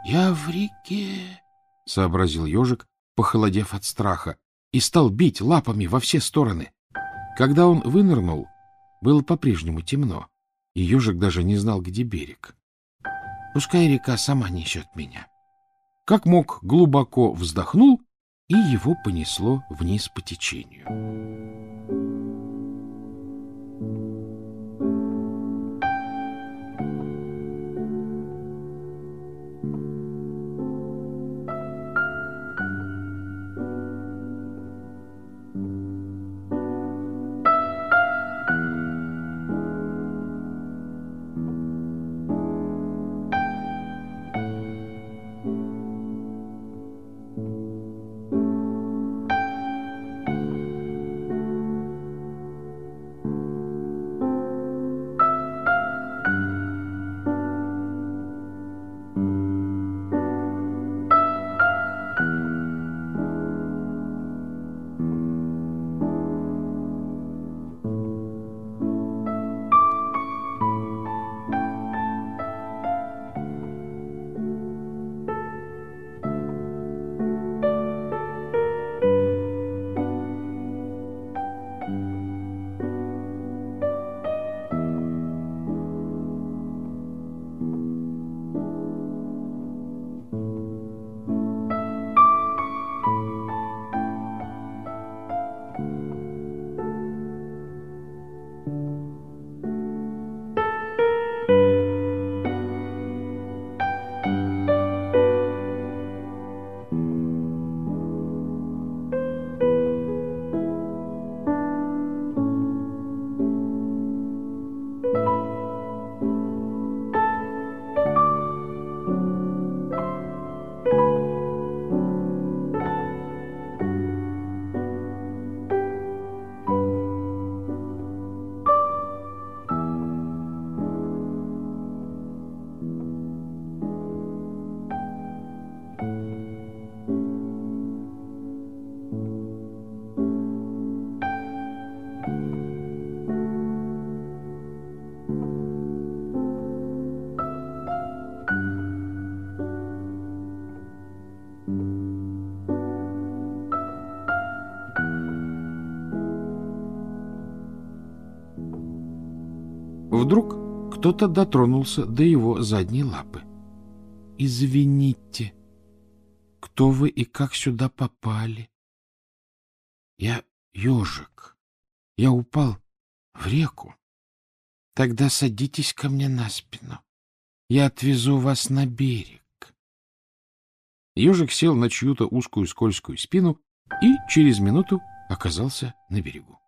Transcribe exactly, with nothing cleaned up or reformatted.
Я в реке, — сообразил ежик, похолодев от страха, и стал бить лапами во все стороны. Когда он вынырнул, было по-прежнему темно, и ежик даже не знал, где берег. Пускай река сама несет меня. Как мог, глубоко вздохнул, и его понесло вниз по течению. Вдруг кто-то дотронулся до его задней лапы. — Извините, кто вы и как сюда попали? — Я ежик. Я упал в реку. Тогда садитесь ко мне на спину. Я отвезу вас на берег. Ежик сел на чью-то узкую скользкую спину и через минуту оказался на берегу.